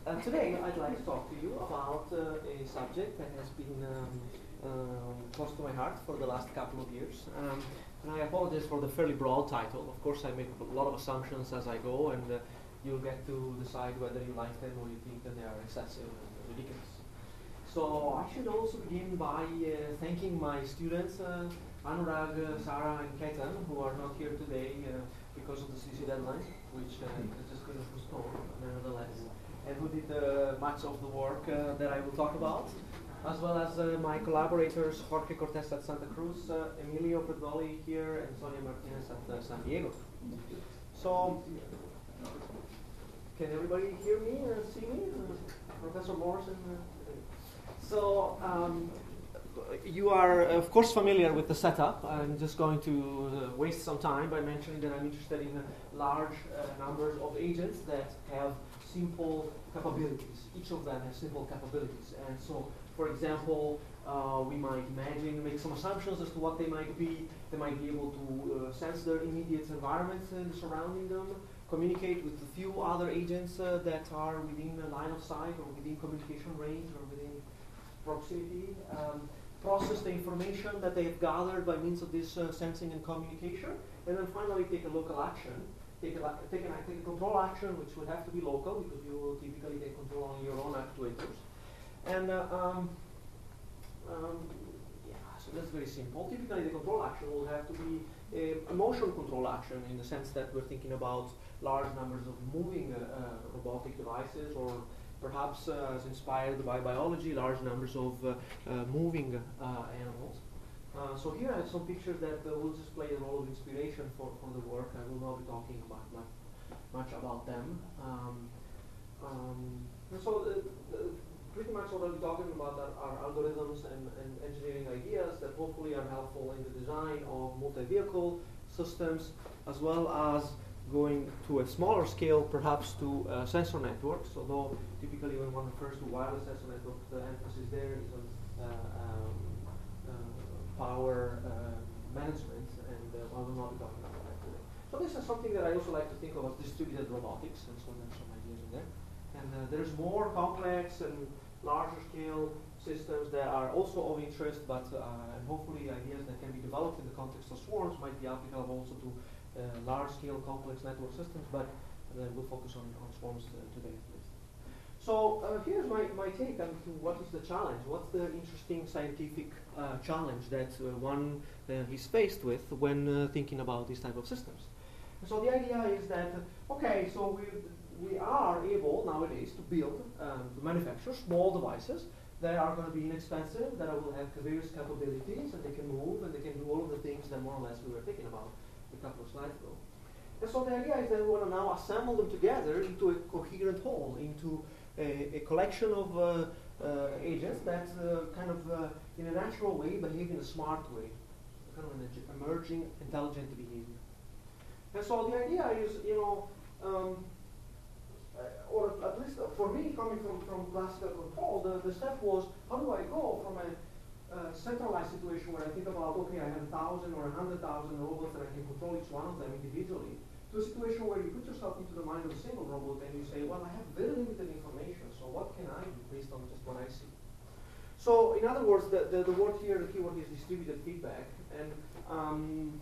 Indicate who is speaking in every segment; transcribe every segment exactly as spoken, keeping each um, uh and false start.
Speaker 1: Uh, today, I'd like to talk to you about uh, a subject that has been um, um, close to my heart for the last couple of years. Um, and I apologize for the fairly broad title. Of course, I make a lot of assumptions as I go, and uh, you'll get to decide whether you like them or you think that they are excessive and ridiculous. So I should also begin by uh, thanking my students, uh, Anurag, uh, Sarah, and Ketan, who are not here today uh, because of the C C deadline, which uh, is just going to postpone, nevertheless, and who did uh, much of the work uh, that I will talk about, as well as uh, my collaborators, Jorge Cortez at Santa Cruz, uh, Emilio Pedroli here, and Sonia Martinez at uh, San Diego. So, can everybody hear me and see me? Uh, Professor Morrison? Uh, So, um, you are, of course, familiar with the setup. I'm just going to uh, waste some time by mentioning that I'm interested in uh, large uh, numbers of agents that have simple capabilities. Each of them has simple capabilities. And so, for example, uh, we might imagine, make some assumptions as to what they might be. They might be able to uh, sense their immediate environment uh, surrounding them, communicate with a few other agents uh, that are within a line of sight or within communication range or within proximity, um, process the information that they have gathered by means of this uh, sensing and communication, and then finally take a local action, take a, take, an, take a control action which would have to be local because you will typically take control on your own actuators. And uh, um, um, yeah, so that's very simple. Typically the control action will have to be a, a motion control action in the sense that we're thinking about large numbers of moving uh, uh, robotic devices, or perhaps uh, as inspired by biology, large numbers of uh, uh, moving uh, animals. Uh, so here I have some pictures that uh, will just play a role of inspiration for, for the work. I will not be talking about much, much about them. Um, um, and so uh, uh, pretty much what I'll be talking about are, are algorithms and, and engineering ideas that hopefully are helpful in the design of multi-vehicle systems, as well as going to a smaller scale, perhaps to uh, sensor networks, although typically when one refers to wireless sensor network, the emphasis there is on uh, um, uh, power uh, management, and uh, I will not be talking about that today. So this is something that I also like to think of as distributed robotics, and so there's some ideas in there. And uh, there's more complex and larger scale systems that are also of interest, but uh, and hopefully ideas that can be developed in the context of swarms might be applicable also to Uh, large-scale complex network systems, but uh, we'll focus on, on swarms uh, today at least. So uh, here's my, my take on what is the challenge, what's the interesting scientific uh, challenge that uh, one uh, is faced with when uh, thinking about these type of systems. And so the idea is that, uh, okay, so we, we are able nowadays to build, um, to manufacture small devices that are going to be inexpensive, that will have various capabilities, and they can move, and they can do all of the things that more or less we were thinking about a couple of slides ago. And so the idea is that we want to now assemble them together into a coherent whole, into a, a collection of uh, uh, agents that uh, kind of, uh, in a natural way, behave in a smart way, kind of an emerging, intelligent behavior. And so the idea is, you know, um, uh, or at least uh, for me, coming from, from classical control, the, the step was, how do I go from a Uh, centralized situation where I think about, okay, I have a thousand or a hundred thousand robots and I can control each one of them individually, to a situation where you put yourself into the mind of a single robot and you say, well, I have very limited information, so what can I do based on just what I see? So, in other words, the, the, the word here, the keyword is distributed feedback, and um,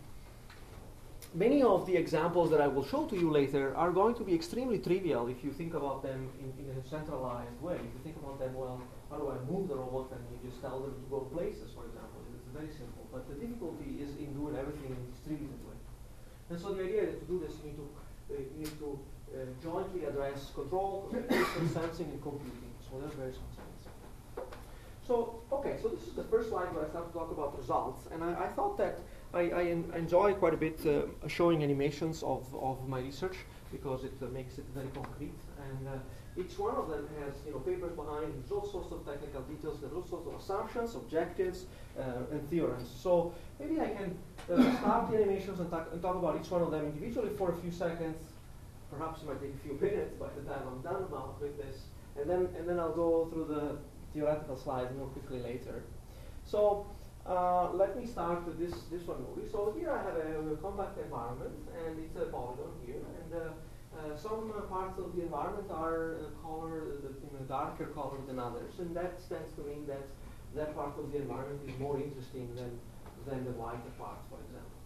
Speaker 1: many of the examples that I will show to you later are going to be extremely trivial if you think about them in, in a centralized way. If you think about them, well, how do I move the robot, and you just tell them to go places, for example. It's very simple. But the difficulty is in doing everything in a distributed way. And so the idea is to do this, you need to, uh, you need to uh, jointly address control, communication, sensing, and computing. So there's various concepts. So, okay, so this is the first slide where I start to talk about results. And I, I thought that I, I en enjoy quite a bit uh, showing animations of, of my research because it uh, makes it very concrete. And uh, each one of them has, you know, papers behind, there's all sorts of technical details, there's all sorts of assumptions, objectives, uh, and theorems. So maybe I can uh, start the animations and talk, and talk about each one of them individually for a few seconds. Perhaps it might take a few minutes by the time I'm done about with this. And then, and then I'll go through the theoretical slides more quickly later. So uh, let me start with this, this one movie. So here I have a, a compact environment, and it's a polygon here. And uh, Uh, some uh, parts of the environment are uh, colored, the, darker color than others, and that stands to mean that that part of the environment is more interesting than, than the whiter part, for example.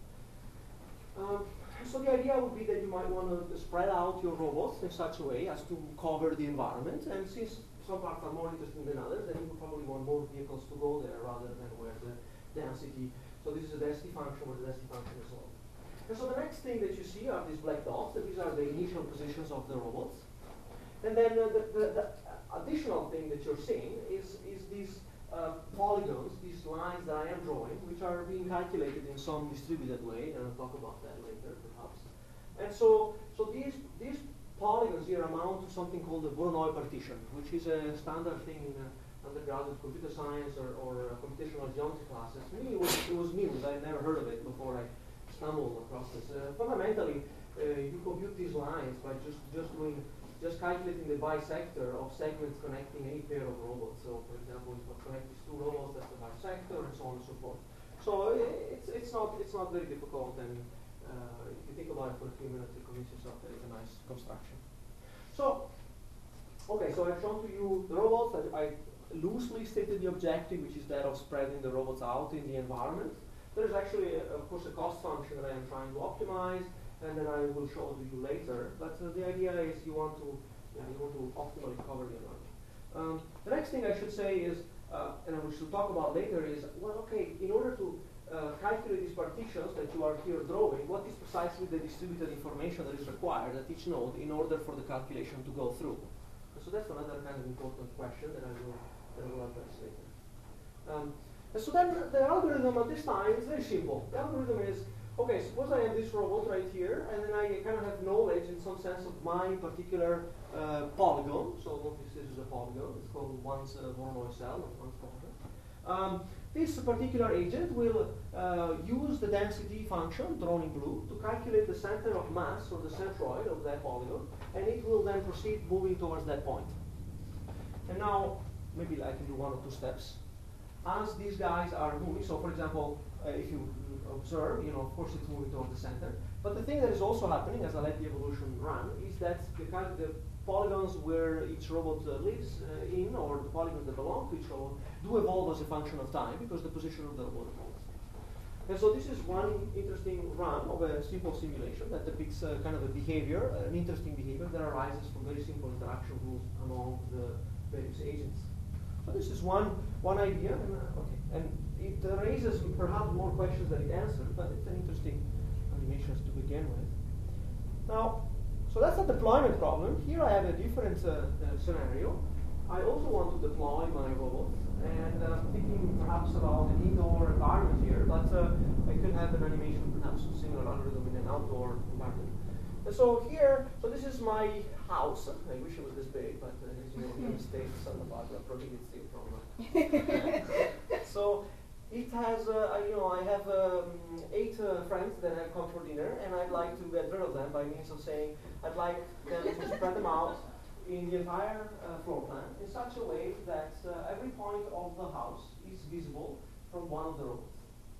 Speaker 1: Um, so the idea would be that you might want to spread out your robots in such a way as to cover the environment, and since some parts are more interesting than others, then you would probably want more vehicles to go there rather than where the density, so this is a density function where the density function is low. And so the next thing that you see are these black dots, and these are the initial positions of the robots. And then uh, the, the, the additional thing that you're seeing is, is these uh, polygons, these lines that I am drawing, which are being calculated in some distributed way, and I'll talk about that later perhaps. And so, so these, these polygons here amount to something called the Voronoi partition, which is a standard thing in uh, undergraduate computer science or, or uh, computational geometry classes. Me, it was, it was news. I had never heard of it before I stumbled across this. Uh, fundamentally, uh, you compute these lines by just, just doing just calculating the bisector of segments connecting any pair of robots. So, for example, if I connect these two robots, that's the bisector, and so on and so forth. So it's it's not it's not very difficult, and uh, if you think about it for a few minutes, you convince yourself that it's a nice construction. So, okay, so I've shown to you the robots. I, I loosely stated the objective, which is that of spreading the robots out in the environment. There is actually, a, of course, a cost function that I am trying to optimize, and then I will show to you later. But uh, the idea is you want to, you, know, you want to optimally cover the environment. Um, the next thing I should say is, uh, and we should talk about later, is well, okay, in order to uh, calculate these partitions that you are here drawing, what is precisely the distributed information that is required at each node in order for the calculation to go through? And so that's another kind of important question that I will, that I will address later. Um, and so then the algorithm at this time is very simple. The algorithm is, okay, suppose I have this robot right here, and then I kind of have knowledge in some sense of my particular uh, polygon. So notice this is a polygon. It's called one's uh, Voronoi cell, or one's polygon. Um, this particular agent will uh, use the density function, drawn in blue, to calculate the center of mass, or the centroid of that polygon, and it will then proceed moving towards that point. And now, maybe I can do one or two steps. As these guys are moving, so for example, uh, if you observe, you know, of course it's moving towards the center. But the thing that is also happening as I let the evolution run is that the, kind of the polygons where each robot uh, lives uh, in, or the polygons that belong to each robot, do evolve as a function of time because the position of the robot evolves. And so this is one interesting run of a simple simulation that depicts uh, kind of a behavior, uh, an interesting behavior that arises from very simple interaction rules among the various agents. So this is one one idea, and, uh, okay, and it uh, raises perhaps more questions than it answers, but it's an interesting animation to begin with. Now, so that's a deployment problem. Here I have a different uh, uh, scenario. I also want to deploy my robot, and uh, thinking perhaps about an indoor environment here, but uh, I could have an animation, perhaps a similar algorithm in an outdoor environment. And so here, so this is my house. I wish it was this big, but uh, as you know, in the States, Santa Barbara prohibits it from. Uh, so it has, uh, I, you know, I have um, eight uh, friends that have come for dinner, and I'd like to get rid of them by means of saying I'd like them to spread them out in the entire uh, floor plan in such a way that uh, every point of the house is visible from one of the robots.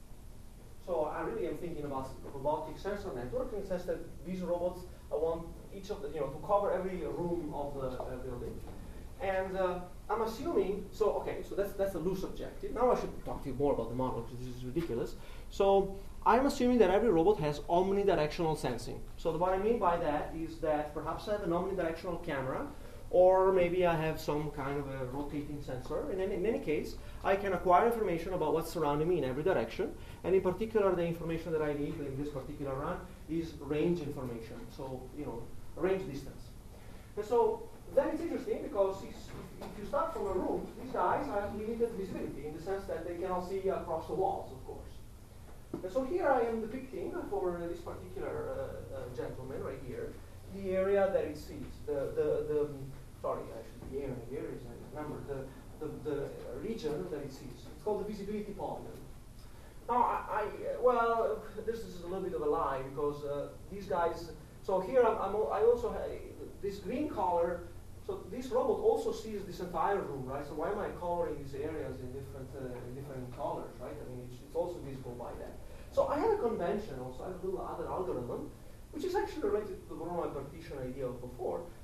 Speaker 1: So I really am thinking about robotic sensor network in the sense that these robots, I want each of the, you know, to cover every room of the uh, building. And uh, I'm assuming, so okay, so that's that's a loose objective. Now I should talk to you more about the model because this is ridiculous. So I'm assuming that every robot has omnidirectional sensing. So what I mean by that is that perhaps I have an omnidirectional camera, or maybe I have some kind of a rotating sensor. And then in any case, I can acquire information about what's surrounding me in every direction. And in particular, the information that I need in this particular run is range information. So, you know, range distance. And so then it's interesting because if you start from a room, these guys have limited visibility in the sense that they cannot see across the walls, of course. And so here I am depicting for uh, this particular uh, uh, gentleman right here, the area that it sees. The, the, the sorry, actually the area here is, I remember, the, the, the region that it sees. It's called the visibility polygon. Now, I, I well, this is a little bit of a lie because uh, these guys, so here I'm, I'm I also have this green color. So this robot also sees this entire room, right? So why am I coloring these areas in different uh, in different colors, right? I mean, it's, it's also visible by that. So I have a convention also, I have a little other algorithm, which is actually related to the Voronoi partition idea of before,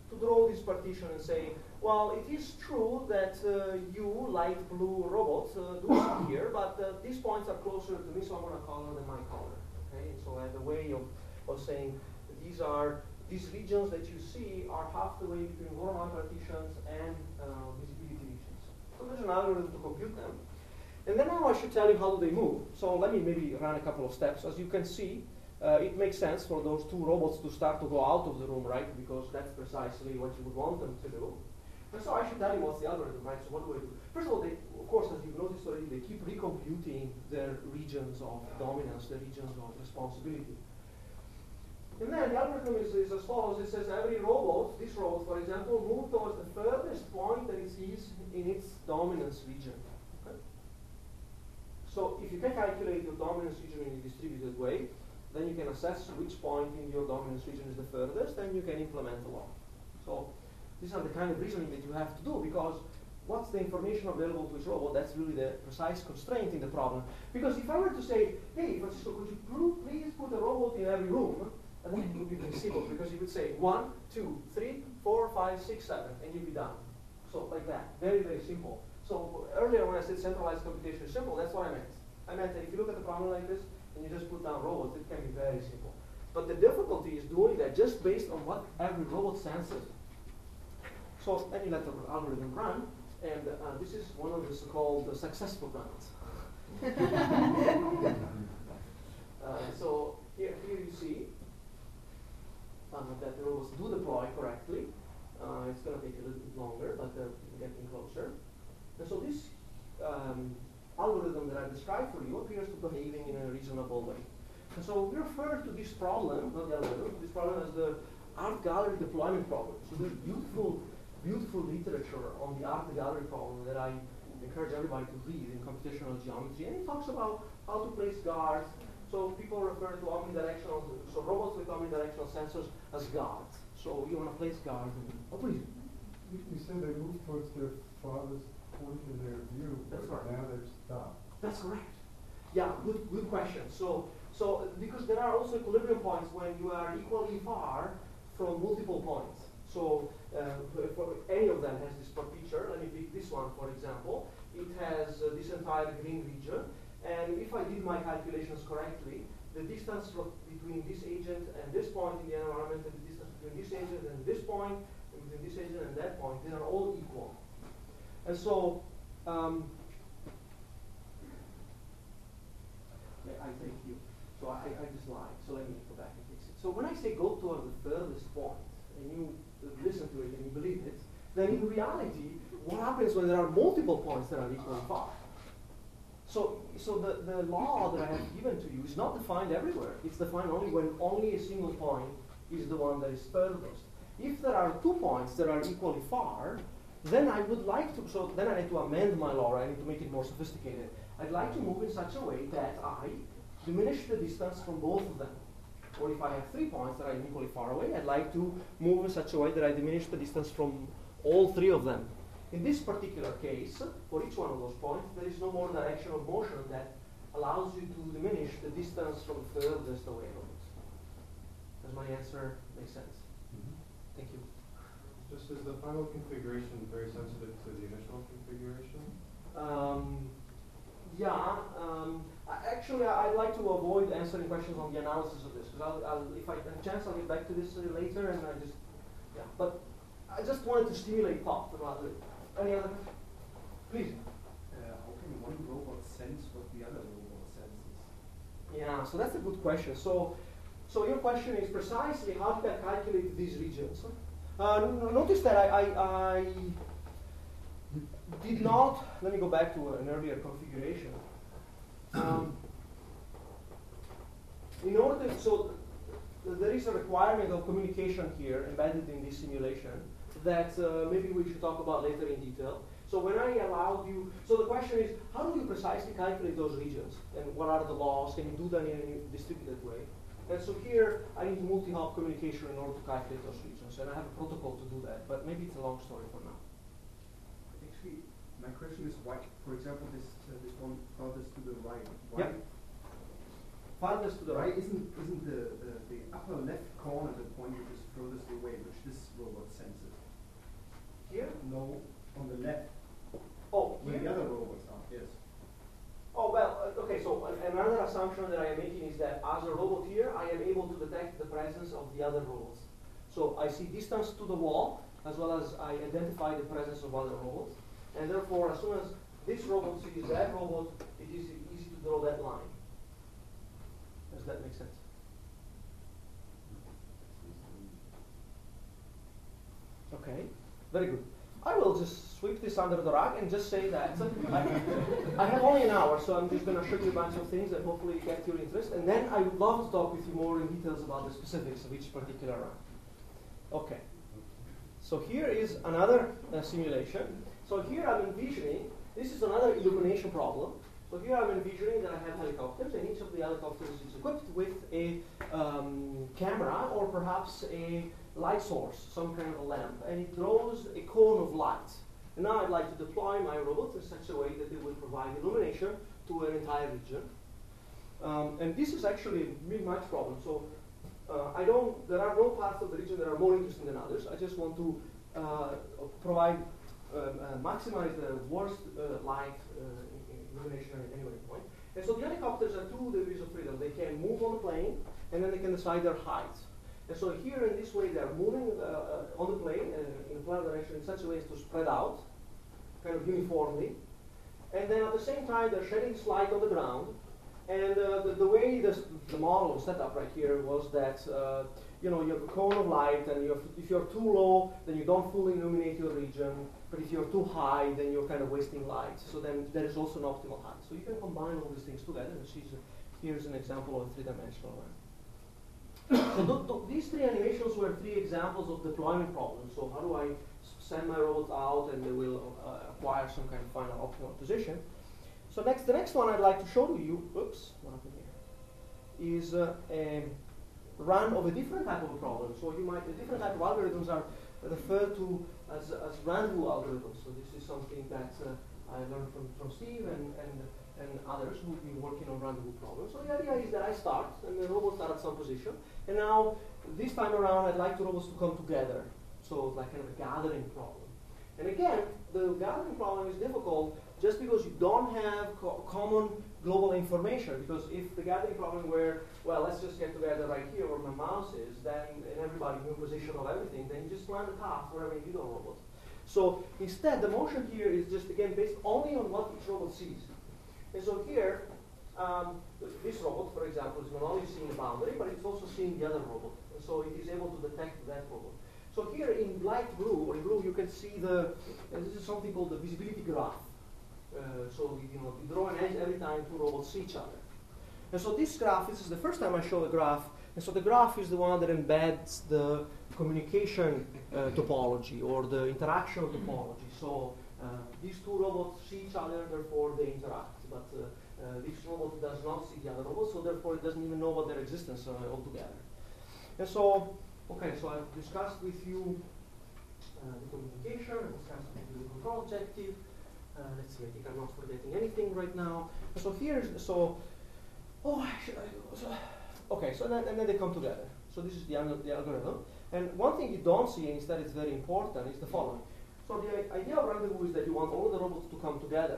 Speaker 1: to draw this partition and say, well, it is true that uh, you, light blue robots, uh, do sit here, but uh, these points are closer to me, so I'm going to color them my color. Okay? So I have a way of, of saying these are these regions that you see are half the way between Voronoi partitions and uh, visibility regions. So there's an algorithm to compute them. And then now I should tell you how do they move. So let me maybe run a couple of steps. As you can see, uh, it makes sense for those two robots to start to go out of the room, right? Because that's precisely what you would want them to do. And so I should tell you what's the algorithm, right? So what do I do? First of all, they, of course, as you've noticed already, they keep recomputing their regions of dominance, the regions of responsibility. And then the algorithm is, is as follows. It says every robot, this robot, for example, move towards the furthest point that it sees in its dominance region. Okay? So if you can calculate your dominance region in a distributed way, then you can assess which point in your dominance region is the furthest, and you can implement the law. So these are the kind of reasoning that you have to do, because what's the information available to each robot? That's really the precise constraint in the problem. Because if I were to say, hey, Francisco, could you please put a robot in every room? And then it would be very simple, because you would say one, two, three, four, five, six, seven, and you'd be done. So like that, very, very simple. So earlier when I said centralized computation is simple, that's what I meant. I meant that if you look at the problem like this, and you just put down robots, it can be very simple. But the difficulty is doing that just based on what every robot senses. So then you let the algorithm run, and uh, this is one of the so-called uh, successful runs. uh, so here, here you see Uh, that the robots do deploy correctly. Uh, it's going to take a little bit longer, but they're getting closer. And so this um, algorithm that I've described for you appears to be behaving in a reasonable way. And so we refer to this problem, not the algorithm, this problem as the art gallery deployment problem. So there's beautiful, beautiful literature on the art gallery problem that I encourage everybody to read in computational geometry. And it talks about how to place guards. So people refer to omnidirectional, so robots with omnidirectional sensors as guards. So you want to place guards. Oh, please.
Speaker 2: You, you said they move towards their farthest point in their view, but
Speaker 1: That's correct.
Speaker 2: now they've stopped.
Speaker 1: That's correct. Yeah, good, good question. So, so because there are also equilibrium points when you are equally far from multiple points. So uh, for any of them has this feature. Let me pick this one, for example. It has uh, this entire green region. And if I did my calculations correctly, the distance between this agent and this point in the environment, and the distance between this agent and this point, and between this agent and that point, they are all equal. And so, um, I thank you. So I, I just lied. So let me go back and fix it. So when I say go toward the furthest point, and you listen to it and you believe it, then in reality, what happens when there are multiple points that are equally far? So, so the, the law that I have given to you is not defined everywhere. It's defined only when only a single point is the one that is furthest. If there are two points that are equally far, then I would like to, so then I need to amend my law, I need to make it more sophisticated. I'd like to move in such a way that I diminish the distance from both of them. Or if I have three points that are equally far away, I'd like to move in such a way that I diminish the distance from all three of them. In this particular case, for each one of those points, there is no more direction of motion that allows you to diminish the distance from furthest away from it. Does my answer make sense?
Speaker 2: Mm-hmm.
Speaker 1: Thank you.
Speaker 3: Just is the final configuration very sensitive to the initial configuration?
Speaker 1: Um, yeah. Um, I, actually, I, I'd like to avoid answering questions on the analysis of this, because I'll, I'll, if I have a chance, I'll get back to this uh, later, and I just, yeah. But I just wanted to stimulate thought about it. Any other questions? Please.
Speaker 4: Uh, how can one robot sense what the other robot senses?
Speaker 1: Yeah, so that's a good question. So, so your question is precisely how did I calculate these regions? Uh, n notice that I, I, I did not, let me go back to an earlier configuration. Um, in order to, so th there is a requirement of communication here embedded in this simulation that uh, maybe we should talk about later in detail. So when I allowed you, so the question is, how do you precisely calculate those regions? And what are the laws? Can you do that in a distributed way? And so here, I need multi-hop communication in order to calculate those regions. And I have a protocol to do that, but maybe it's a long story for now.
Speaker 4: Actually, my question is why, for example, this uh, this one farthest to the right. Why?
Speaker 1: Yep. farthest to the right.
Speaker 4: Right, isn't, isn't the, the, the upper left corner the point which is furthest away, which this robot senses?
Speaker 1: Here?
Speaker 4: No, on the left,
Speaker 1: Oh,
Speaker 4: where the
Speaker 1: here?
Speaker 4: other robots are, yes.
Speaker 1: Oh, well, uh, okay, so uh, another assumption that I am making is that as a robot here, I am able to detect the presence of the other robots. So I see distance to the wall, as well as I identify the presence of other robots. And therefore, as soon as this robot sees that robot, it is easy to draw that line. Does that make sense? Okay, very good. I will just sweep this under the rug and just say that I, I have only an hour, so I'm just going to show you a bunch of things that hopefully get your interest, and then I would love to talk with you more in details about the specifics of each particular run. Okay. So here is another uh, simulation. So here I'm envisioning, this is another illumination problem. So here I'm envisioning that I have helicopters, and each of the helicopters is equipped with a um, camera or perhaps a light source, some kind of a lamp, and it draws a cone of light. And now I'd like to deploy my robot in such a way that it will provide illumination to an entire region. Um, and this is actually a mid-match problem. So uh, I don't, there are no parts of the region that are more interesting than others. I just want to uh, provide, uh, uh, maximize the worst uh, light uh, illumination at any given point. And so the helicopters are two degrees of freedom. They can move on the plane, and then they can decide their height. And so here in this way, they're moving uh, uh, on the plane uh, in a planar direction in such a way as to spread out, kind of uniformly. And then at the same time, they're shedding this light on the ground. And uh, the, the way this, the model was set up right here was that uh, you know, you have a cone of light, and you're, if you're too low, then you don't fully illuminate your region. But if you're too high, then you're kind of wasting light. So then there is also an optimal height. So you can combine all these things together. And she's a, here's an example of a three-dimensional line. So th th these three animations were three examples of deployment problems. So how do I send my robots out and they will uh, acquire some kind of final optimal position? So next, the next one I'd like to show to you, oops, what happened here, is uh, a run of a different type of a problem. So you might, a different type of algorithms are referred to as, as rendezvous algorithms. So this is something that uh, I learned from, from Steve and, and and others who've been working on rendezvous problems. So the idea is that I start, and the robots are at some position, and now, this time around, I'd like the robots to come together. So it's like kind of a gathering problem. And again, the gathering problem is difficult just because you don't have co common global information, because if the gathering problem were, well, let's just get together right here where my mouse is, then, and everybody knew position of everything, then you just plan the path for every individual robot. So instead, the motion here is just, again, based only on what each robot sees. And so here, um, this robot, for example, is not only seeing the boundary, but it's also seeing the other robot. And so it is able to detect that robot. So here in light blue, or in blue, you can see the, uh, this is something called the visibility graph. Uh, so you know, you draw an edge every time two robots see each other. And so this graph, this is the first time I show the graph. And so the graph is the one that embeds the communication uh, topology, or the interaction topology. So uh, these two robots see each other, therefore they interact. But uh, uh, this robot does not see the other robot, so therefore it doesn't even know about their existence uh, altogether. And so, okay, so I've discussed with you uh, the communication, I've discussed with you the control objective. Uh, let's see, I think I'm not forgetting anything right now. And so here's, so, oh, actually, so, okay, so then, and then they come together. So this is the, the algorithm. And one thing you don't see, and instead it's very important, is the following. So the idea of rendezvous is that you want all of the robots to come together.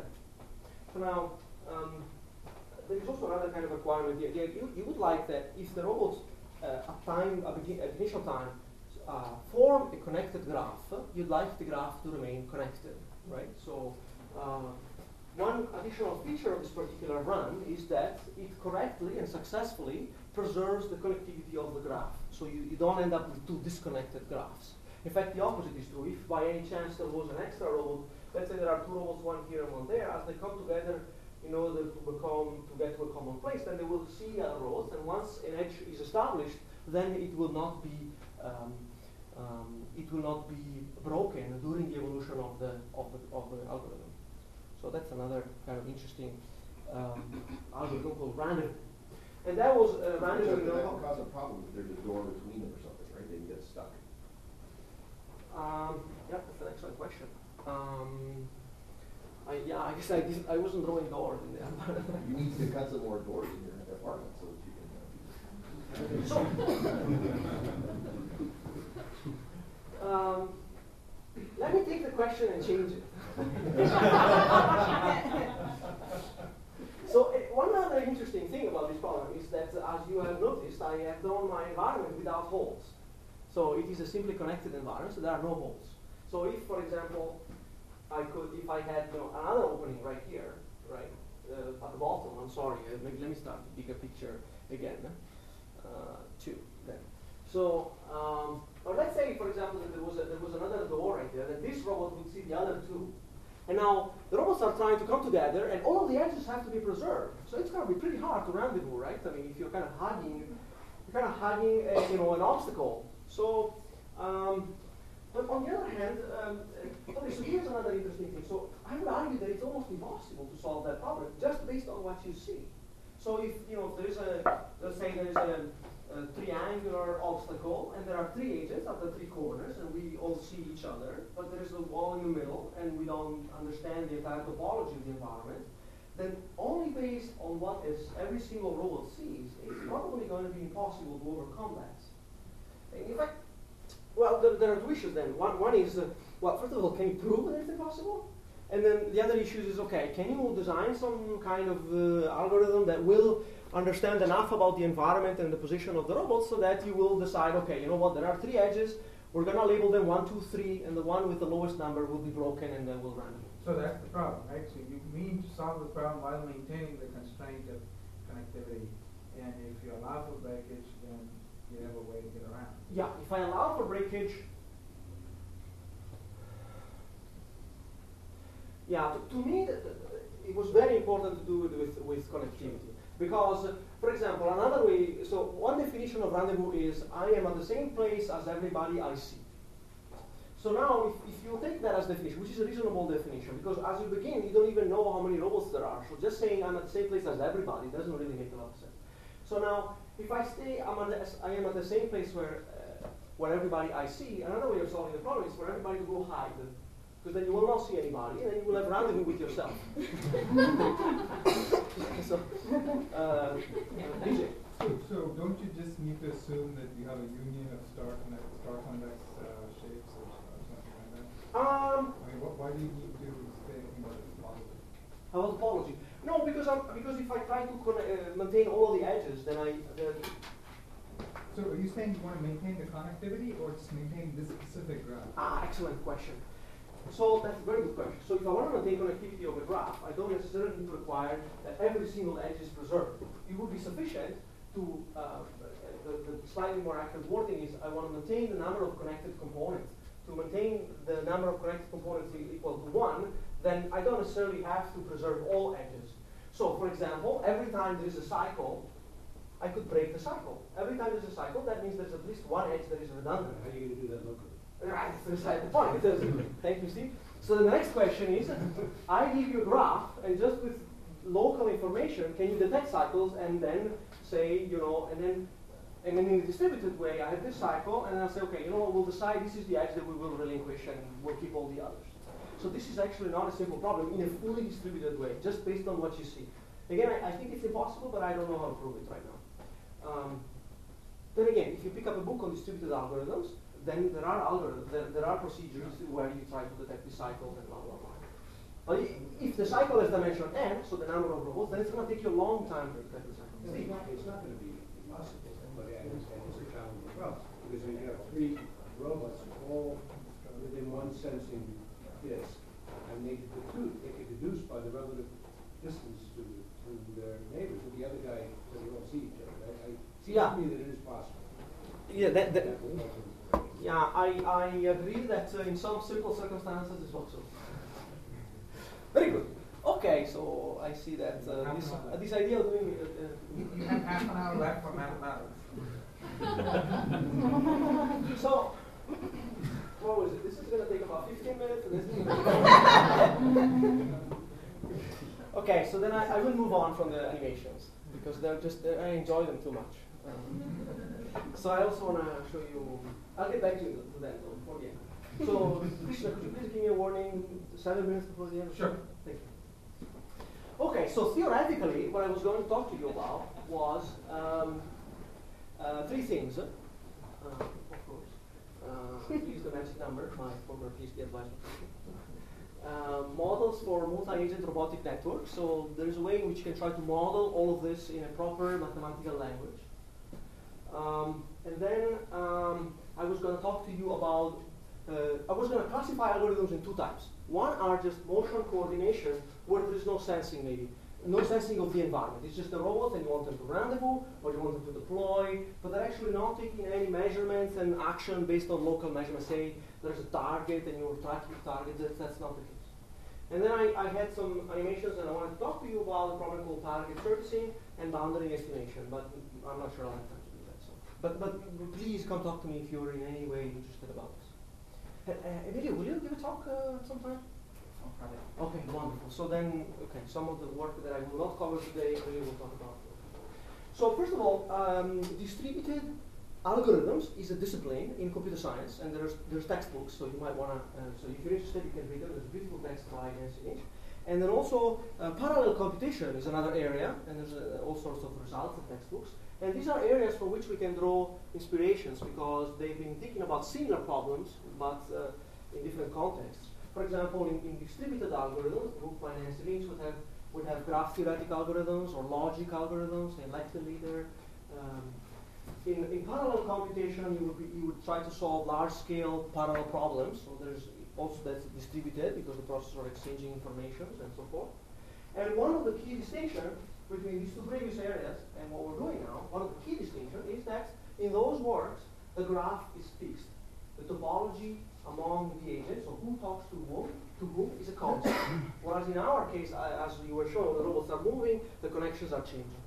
Speaker 1: So now, um, there is also another kind of requirement here. You, you would like that if the robots uh, at time, at, begin, at initial time, uh, form a connected graph, you'd like the graph to remain connected, right? So uh, one additional feature of this particular run is that it correctly and successfully preserves the connectivity of the graph. So you, you don't end up with two disconnected graphs. In fact, the opposite is true. If by any chance there was an extra robot, let's say there are two robots, one here and one there, as they come together in order to become, to get to a common place, then they will see other robots, and once an edge is established, then it will not be, um, um, it will not be broken during the evolution of the, of the, of the algorithm. So that's another kind of interesting um, algorithm called random. And that was uh, random.
Speaker 5: That can cause a problem if there's a door between them or something, right? They can get stuck.
Speaker 1: Um, yeah, that's an excellent question. Um, I, yeah, I guess I, didn't, I wasn't drawing doors in there.
Speaker 5: You need to cut some more doors in your apartment so that you can. Uh,
Speaker 1: So, um, let me take the question and change it. So, uh, one other interesting thing about this problem is that, uh, as you have noticed, I have drawn my environment without holes. So, it is a simply connected environment, so there are no holes. So, if, for example, I could, if I had you know, another opening right here, right, uh, at the bottom, I'm sorry, uh, maybe let me start the bigger picture again. Uh, two then. So, um, or let's say, for example, that there was a, there was another door right there, that this robot would see the other two. And now the robots are trying to come together, and all of the edges have to be preserved. So it's going to be pretty hard to rendezvous, right? I mean, if you're kind of hugging, you're kind of hugging, a, you know, an obstacle. So, um, but on the other hand, um, okay, so here's another interesting thing. So I would argue that it's almost impossible to solve that problem just based on what you see. So if you know, if there is a, let's say there is a, a triangular obstacle, and there are three edges at the three corners, and we all see each other, but there is a wall in the middle, and we don't understand the entire topology of the environment, then only based on what is every single robot sees, it's probably going to be impossible to overcome that. In fact, well, there, there are two issues then. One, one is, uh, well, first of all, can you prove that it's impossible? And then the other issue is, okay, can you design some kind of uh, algorithm that will understand enough about the environment and the position of the robot so that you will decide, okay, you know what, there are three edges, we're going to label them one, two, three, and the one with the lowest number will be broken, and then we'll run it.
Speaker 6: So that's the problem, right? So you mean to solve the problem while maintaining the constraint of connectivity, and if you allow for breakage, then you have a way to get around.
Speaker 1: Yeah, if I allow for breakage, yeah, to, to me, th th it was very important to do it with, with connectivity. Because, uh, for example, another way, so one definition of rendezvous is I am at the same place as everybody I see. So now, if, if you take that as definition, which is a reasonable definition, because as you begin, you don't even know how many robots there are. So just saying I'm at the same place as everybody doesn't really make a lot of sense. So now, if I stay, I'm at the, I am at the same place where, uh, where everybody I see, another way of solving the problem is for everybody to go hide. Because then you will not see anybody, and then you will have rendezvous with yourself. So, uh, D J.
Speaker 2: So, so don't you just need to assume that you have a union of star convex, star convex uh, shapes or something like that?
Speaker 1: Um,
Speaker 2: I mean, what, why do you need to say anything about the topology?
Speaker 1: About topology? No, because I'm, because if I try to uh, maintain all of the edges, then I. Uh,
Speaker 2: So are you saying you want to maintain the connectivity or just maintain this specific graph?
Speaker 1: ah, excellent question. So that's a very good question. So if I want to maintain connectivity of a graph, I don't necessarily need to require that every single edge is preserved. It would be sufficient to, uh, the, the slightly more accurate wording is, I want to maintain the number of connected components. To maintain the number of connected components equal to one, then I don't necessarily have to preserve all edges. So for example, every time there is a cycle, I could break the cycle. Every time there's a cycle, that means there's at least one edge that is redundant.
Speaker 3: How are you going to do that locally?
Speaker 1: Right, that's beside the point. Thank you, Steve. So the next question is, I give you a graph, and just with local information, can you detect cycles and then say, you know, and then, and then in a distributed way, I have this cycle, and I'll say, okay, you know what, we'll decide this is the edge that we will relinquish, and we'll keep all the others. So this is actually not a simple problem in a fully distributed way, just based on what you see. Again, I, I think it's impossible, but I don't know how to prove it right now. Um, then again, if you pick up a book on distributed algorithms, then there are algorithms, there, there are procedures where you try to detect the cycles and blah, blah, blah. But if the cycle is dimension n, so the number of robots, then it's going to take you a long time to detect the cycle.
Speaker 7: It's not, it's not going to be impossible, but I understand it's a challenge as well. Because when you have three robots all within one sensing disk, and they deduce, they can deduce by the relative distance to, to their neighbors, that the other guy, so they don't see each other. I, I seems
Speaker 1: Yeah.
Speaker 7: to me that it is possible.
Speaker 1: Yeah, that, that, yeah, I, I agree that uh, in some simple circumstances it's possible. Very good. Okay, so I see that uh, this, uh, this idea of doing. Uh, uh,
Speaker 6: You have half an hour left for mathematics.
Speaker 1: so, what was it? This is going to take about fifteen minutes. And this is okay, so then I, I will move on from the animations because they're just they're, I enjoy them too much. Um, so I also want to show you. I'll get back to you to that though before the end. So, Krishna, could you please give me a warning seven minutes before the end?
Speaker 6: Sure.
Speaker 1: Thank you. Okay, so theoretically, what I was going to talk to you about was um, uh, three things. Uh, of course, uh, use the magic number, my former PhD advisor. Uh, models for multi-agent robotic networks. So there's a way in which you can try to model all of this in a proper mathematical language. Um, and then um, I was going to talk to you about, uh, I was going to classify algorithms in two types. One are just motion coordination, where there is no sensing maybe. No sensing of the environment. It's just a robot and you want them to rendezvous or you want them to deploy, but they're actually not taking any measurements and action based on local measurements. Say there's a target and you're tracking the target, that's, that's not the case. And then I, I had some animations and I wanted to talk to you about a problem called target servicing and boundary estimation, but I'm not sure I'll have time to do that. So. But, but please come talk to me if you're in any way interested about this. Uh, uh, Emilio, will you give a talk uh, sometime? Okay, wonderful. So then, okay, some of the work that I will not cover today, we will talk about. So first of all, um, distributed algorithms is a discipline in computer science, and there's there's textbooks, so you might want to, uh, so if you're interested, you can read them. There's a beautiful text by Nancy Lynch. And then also, uh, parallel computation is another area, and there's uh, all sorts of results of textbooks. And these are areas for which we can draw inspirations, because they've been thinking about similar problems, but uh, in different contexts. For example, in, in distributed algorithms, the book by Nancy Lynch would have would have graph theoretic algorithms or logic algorithms, elect the leader. Um, in, in parallel computation, you would be, you would try to solve large-scale parallel problems. So there's also that's distributed because the processors are exchanging information and so forth. And one of the key distinctions between these two previous areas and what we're doing now, one of the key distinctions is that in those works, the graph is fixed. The topology among the agents, so who talks to whom, to whom is a constant. Whereas in our case, uh, as you were showing, the robots are moving, the connections are changing.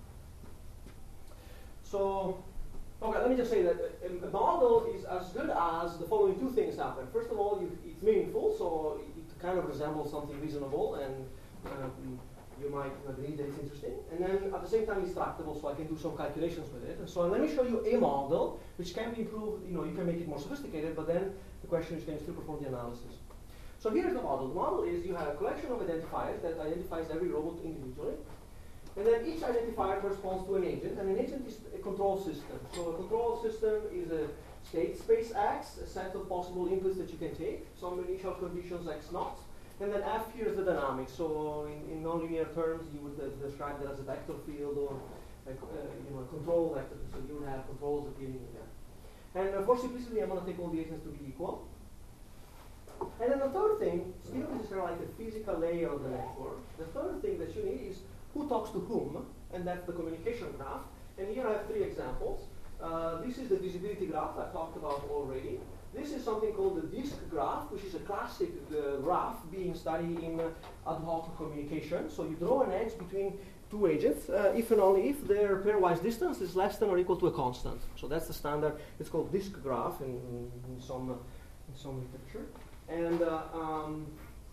Speaker 1: So, okay, let me just say that a, a model is as good as the following two things happen. First of all, you, it's meaningful, so it kind of resembles something reasonable, and um, you might agree that it's interesting. And then at the same time, it's tractable, so I can do some calculations with it. And so let me show you a model, which can be improved. You know, you can make it more sophisticated, but then the question is, can you still perform the analysis? So here's the model. The model is you have a collection of identifiers that identifies every robot individually. And then each identifier corresponds to an agent, and an agent is a control system. So a control system is a state space X, a set of possible inputs that you can take, some initial conditions X naught. And then F here is the dynamic. So in, in nonlinear terms, you would uh, describe that as a vector field or a, uh, you know, a control vector. So you would have controls appearing in there. And uh, for simplicity, I'm going to take all the agents to be equal. And then the third thing, still this is kind of like a physical layer of the network. The third thing that you need is who talks to whom, and that's the communication graph. And here I have three examples. Uh, this is the visibility graph I talked about already. This is something called the disk graph, which is a classic uh, graph being studied in uh, ad hoc communication. So you draw an edge between two agents, uh, if and only if their pairwise distance is less than or equal to a constant. So that's the standard. It's called disk graph in, in, in some uh, in some literature. And uh, um,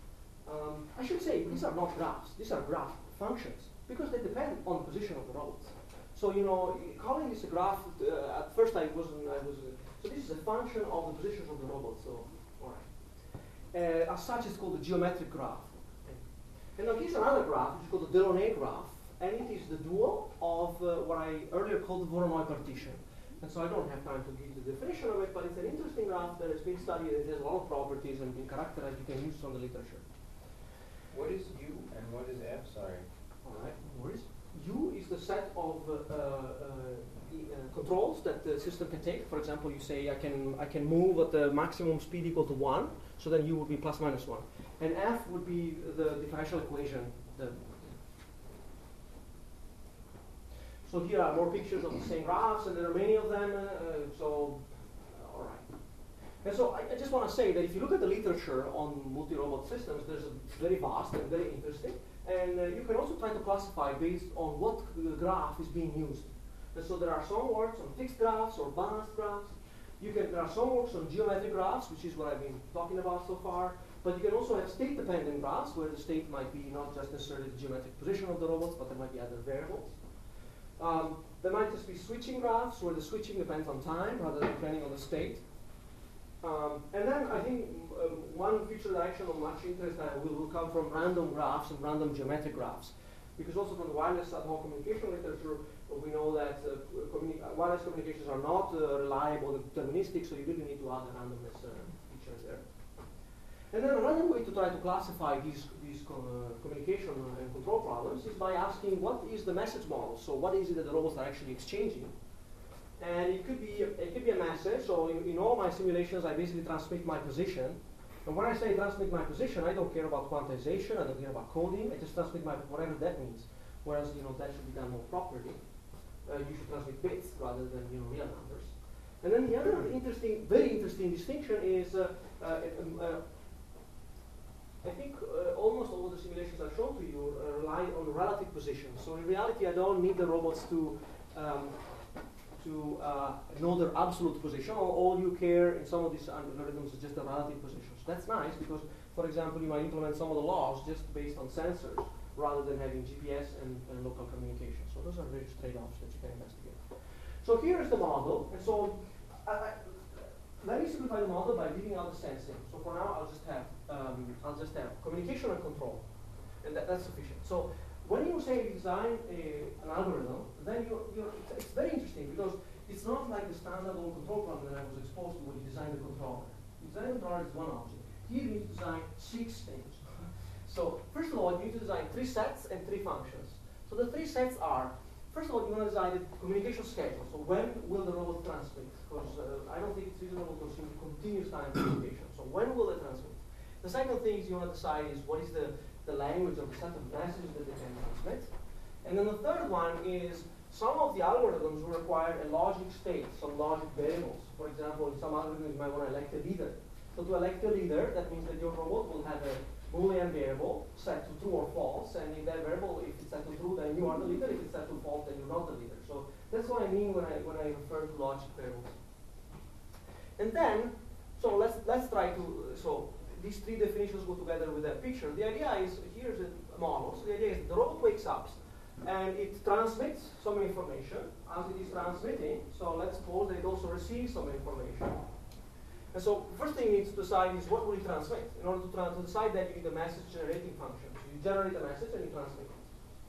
Speaker 1: um, I should say these are not graphs. These are graph functions because they depend on the position of the robots. So you know, calling this a graph uh, at first I wasn't. I was. Uh, So this is a function of the positions of the robot. So, all right. Uh, as such, it's called the geometric graph. Okay. And now here's another graph, which is called the Delaunay graph, and it is the dual of uh, what I earlier called the Voronoi partition. And so I don't have time to give the definition of it, but it's an interesting graph that has been studied. It has a lot of properties and been characterized. You can use from the literature.
Speaker 8: What is U and what is F? Sorry.
Speaker 1: All right. No worries. U is the set of uh, uh, the, uh, controls that the system can take. For example, you say I can I can move at the maximum speed equal to one, so then U would be plus minus one, and F would be the differential equation. The so here are more pictures of the same graphs, and there are many of them. Uh, so, uh, all right. And so I, I just want to say that if you look at the literature on multi-robot systems, there's a very vast and very interesting. And uh, you can also try to classify based on what uh, graph is being used. And so there are some works on fixed graphs or balanced graphs. You can, there are some works on geometric graphs, which is what I've been talking about so far. But you can also have state-dependent graphs, where the state might be not just necessarily the geometric position of the robots, but there might be other variables. Um, there might just be switching graphs, where the switching depends on time rather than depending on the state. Um, and then I think um, one future direction of much interest uh, will, will come from random graphs and random geometric graphs. Because also from the wireless ad hoc communication literature, we know that uh, communi uh, wireless communications are not uh, reliable and deterministic, so you really need to add a randomness uh, feature there. And then another way to try to classify these, these co uh, communication and control problems is by asking what is the message model. So what is it that the robots are actually exchanging? And it could be a, it could be a message. So in, in all my simulations, I basically transmit my position. And when I say transmit my position, I don't care about quantization, I don't care about coding, I just transmit my, whatever that means. Whereas, you know, that should be done more properly. Uh, you should transmit bits rather than, you know, real numbers. And then the other interesting, very interesting distinction is, uh, uh, um, uh, I think uh, almost all the simulations I've shown to you uh, rely on relative position. So in reality, I don't need the robots to um, to uh, know their absolute position. All, all you care in some of these algorithms is just the relative position. So that's nice because, for example, you might implement some of the laws just based on sensors rather than having G P S and, and local communication. So those are various trade-offs that you can investigate. So here is the model. And so I, I, let me simplify the model by leaving out the sensing. So for now, I'll just have um, I'll just have communication and control, and that, that's sufficient. So when you say you design a, an algorithm, then you're, you're, it's, it's very interesting because it's not like the standalone control problem that I was exposed to when you design the controller. You design the controller is one object. Here you need to design six things. So first of all, you need to design three sets and three functions. So the three sets are, first of all, you want to design the communication schedule. So when will the robot transmit? Because uh, I don't think it's reasonable to assume continuous time communication. So when will it transmit? The second thing is you want to decide is what is the the language of the set of messages that they can transmit. And then the third one is some of the algorithms will require a logic state, some logic variables. For example, in some algorithms you might want to elect a leader. So to elect a leader, that means that your robot will have a Boolean variable set to true or false, and if that variable, if it's set to true, then you are the leader. If it's set to false, then you're not the leader. So that's what I mean when I when I refer to logic variables. And then, so let's let's try to so. These three definitions go together with that picture. The idea is, here's a model. So the idea is the robot wakes up and it transmits some information as it is transmitting. So let's suppose that it also receives some information. And so first thing it needs to decide is what will it transmit. In order to, tra to decide that, you need a message generating function. So you generate a message and you transmit it.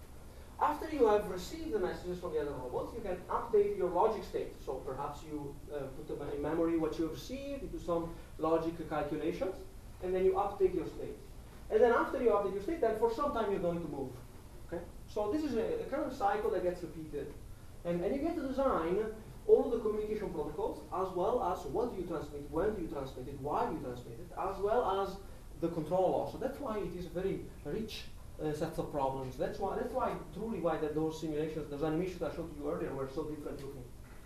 Speaker 1: After you have received the messages from the other robots, you can update your logic state. So perhaps you uh, put in memory what you have received, you do some logic calculations, and then you update your state. And then after you update your state, then for some time you're going to move. Okay? So this is a, a kind of cycle that gets repeated. And, and you get to design all of the communication protocols, as well as what do you transmit, when do you transmit it, why do you transmit it, as well as the control law. So that's why it is a very rich uh, set of problems. That's why, that's why truly why that those simulations, those animations I showed you earlier were so different looking.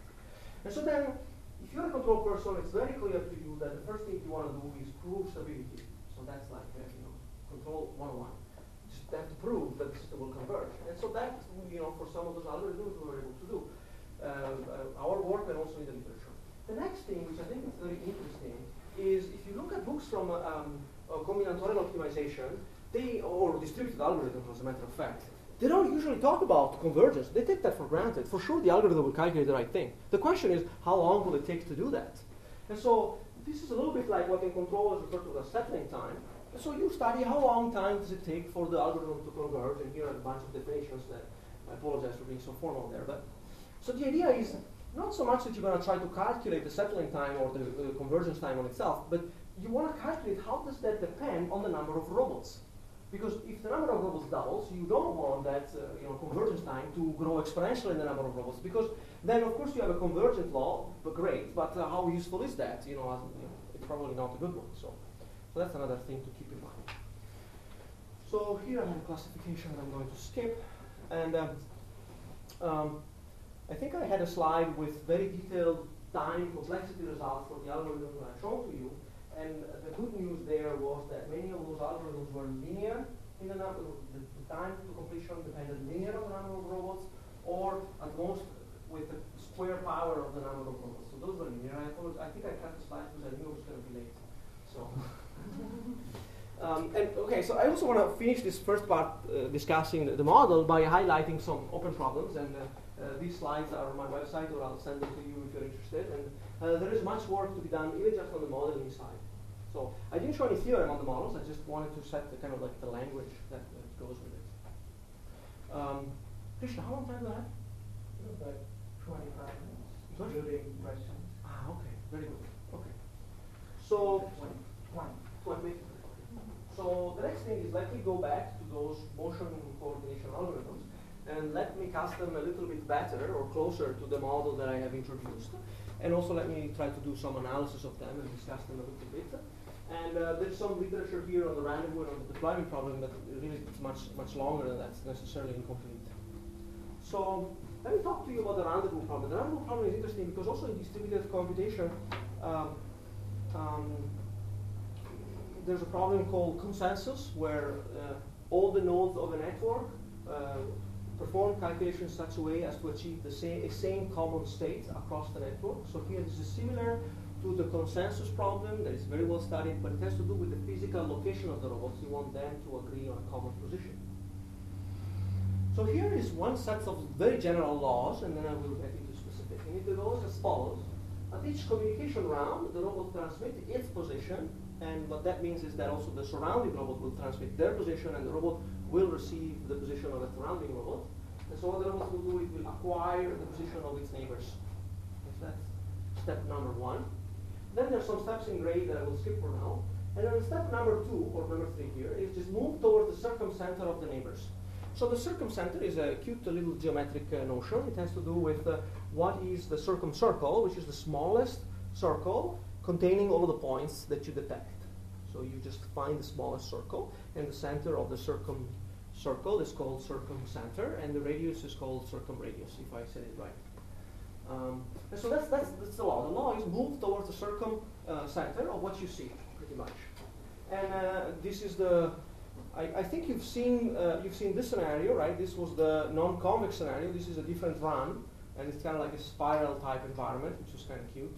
Speaker 1: And so then, if you're a control person, it's very clear to you that the first thing you want to do is prove stability. So that's like, uh, you know, control one oh one. Just have to prove that the system will converge. And so that, you know, for some of those algorithms we were able to do. Uh, uh, our work and also in the literature. The next thing, which I think is very interesting, is if you look at books from uh, um, uh, combinatorial optimization, they, or distributed algorithms as a matter of fact, they don't usually talk about convergence. They take that for granted. For sure, the algorithm will calculate the right thing. The question is, how long will it take to do that? And so this is a little bit like what in control is referred to as settling time. And so you study how long time does it take for the algorithm to converge, and here are a bunch of definitions that I apologize for being so formal there. But so the idea is not so much that you're going to try to calculate the settling time or the uh, convergence time on itself, but you want to calculate how does that depend on the number of robots. Because if the number of robots doubles, you don't want that uh, you know, convergence time to grow exponentially in the number of robots. Because then, of course, you have a convergent law, but great, but uh, how useful is that? You know, as, you know, it's probably not a good one. So, so that's another thing to keep in mind. So here I have a classification that I'm going to skip. And um, um, I think I had a slide with very detailed time complexity results for the algorithm that I showed to you. And the good news there was that many of those algorithms were linear in the number, the, the time to completion depended linear on the number of robots, or at most with the square power of the number of robots. So those were linear. I, thought, I think I cut the slide because I knew it was going to be late. So, um, and okay, so I also want to finish this first part uh, discussing the, the model by highlighting some open problems. And uh, uh, these slides are on my website, or I'll send them to you if you're interested. And uh, there is much work to be done, even just on the modeling side. So I didn't show any theorem on the models. I just wanted to set the kind of like the language that, that goes with it. Um, Krishna, how long time do I have?
Speaker 6: About twenty-five minutes,
Speaker 1: Twenty?
Speaker 6: including questions.
Speaker 1: Ah, okay, very good. Okay. So,
Speaker 6: Twenty. Twenty.
Speaker 1: twenty. So the next thing is let me go back to those motion coordination algorithms and let me cast them a little bit better or closer to the model that I have introduced. And also let me try to do some analysis of them and discuss them a little bit. And uh, there's some literature here on the rendezvous and on the deployment problem, but really it's much, much longer than that's necessarily incomplete. So let me talk to you about the rendezvous problem. The rendezvous problem is interesting because also in distributed computation, um, um, there's a problem called consensus, where uh, all the nodes of a network uh, perform calculations in such a way as to achieve the same, same common state across the network. So here this is similar to the consensus problem that is very well studied, but it has to do with the physical location of the robots. You want them to agree on a common position. So here is one set of very general laws, and then I will get into specific. And it goes as follows. At each communication round, the robot transmits its position, and what that means is that also the surrounding robot will transmit their position, and the robot will receive the position of the surrounding robot. And so what the robot will do, it will acquire the position of its neighbors. So that's step number one. Then there's some steps in gray that I will skip for now. And then step number two, or number three here, is just move towards the circumcenter of the neighbors. So the circumcenter is a cute little geometric uh, notion. It has to do with uh, what is the circumcircle, which is the smallest circle containing all of the points that you detect. So you just find the smallest circle, and the center of the circumcircle is called circumcenter, and the radius is called circumradius, if I said it right. Um, and so that's, that's, that's the law. The law is move towards the circumcenter uh, of what you see, pretty much. And uh, this is the, I, I think you've seen, uh, you've seen this scenario, right? This was the non-convex scenario. This is a different run, and it's kind of like a spiral type environment, which is kind of cute.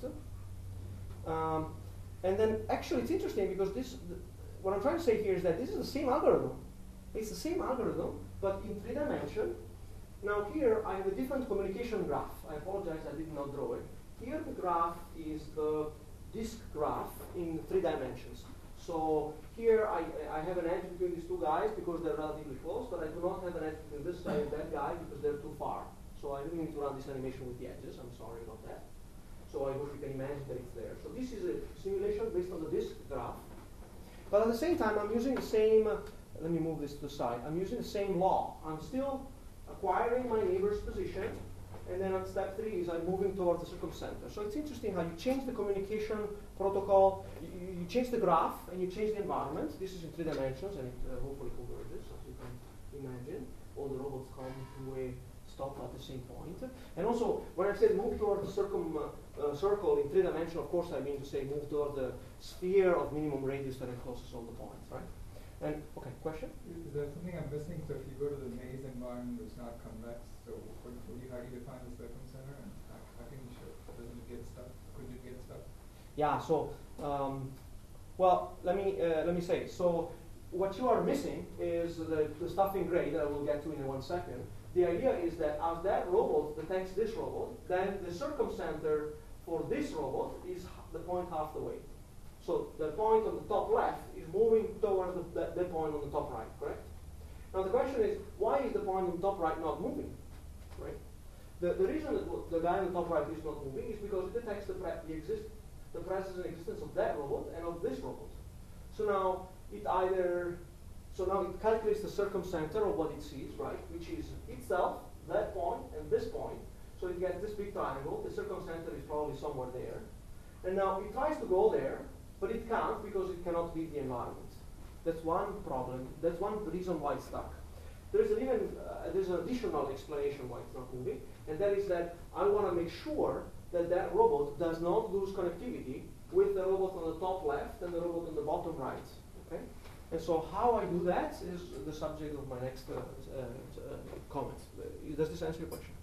Speaker 1: Um, and then actually it's interesting because this, th what I'm trying to say here is that this is the same algorithm. It's the same algorithm, but in three dimensions. Now here I have a different communication graph. I apologize, I did not draw it. Here the graph is the disk graph in three dimensions. So here I, I have an edge between these two guys because they're relatively close, but I do not have an edge between this guy and that guy because they're too far. So I didn't need to run this animation with the edges. I'm sorry about that. So I hope you can imagine that it's there. So this is a simulation based on the disk graph. But at the same time, I'm using the same, uh, let me move this to the side. I'm using the same law. I'm still acquiring my neighbor's position, and then on step three is I'm moving towards the circumcenter. So it's interesting how you change the communication protocol, you, you change the graph, and you change the environment. This is in three dimensions, and it uh, hopefully converges, as you can imagine. All the robots come to a stop at the same point. And also, when I said move towards the circum, uh, uh, circle in three dimensions, of course I mean to say move towards the sphere of minimum radius that encloses all the points, right? And, okay, question?
Speaker 2: Is there something I'm missing? So if you go to the maze environment, it's not convex, so what, what do you, how do you define the circumcenter? And how, how can you show, doesn't it get stuck? Couldn't it get stuck?
Speaker 1: Yeah, so, um, well, let me, uh, let me say, so what you are missing is the, the stuff in gray that I will get to in one second. The idea is that as that robot detects this robot, then the circumcenter for this robot is the point half the way. So the point on the top left is moving towards the, the, the point on the top right, correct? Now the question is, why is the point on the top right not moving, right? The, the reason that the guy on the top right is not moving is because it detects the, pre the, exist the presence and existence of that robot and of this robot. So now it either, so now it calculates the circumcenter of what it sees, right? Which is itself, that point, and this point. So it gets this big triangle. The circumcenter is probably somewhere there. And now it tries to go there, but it can't because it cannot beat the environment. That's one problem. That's one reason why it's stuck. There's an even uh, there's an additional explanation why it's not moving, and that is that I want to make sure that that robot does not lose connectivity with the robot on the top left and the robot on the bottom right. Okay. And so how I do that is the subject of my next uh, uh, uh, comment. Uh, does this answer your question?